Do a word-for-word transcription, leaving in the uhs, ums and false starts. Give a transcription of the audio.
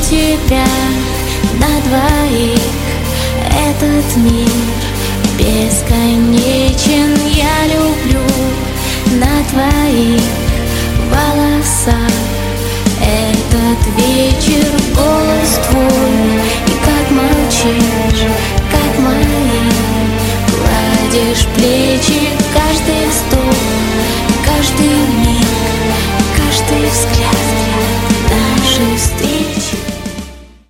тебя на двоих. Этот мир бесконечен, я люблю на твоих волосах этот вечер.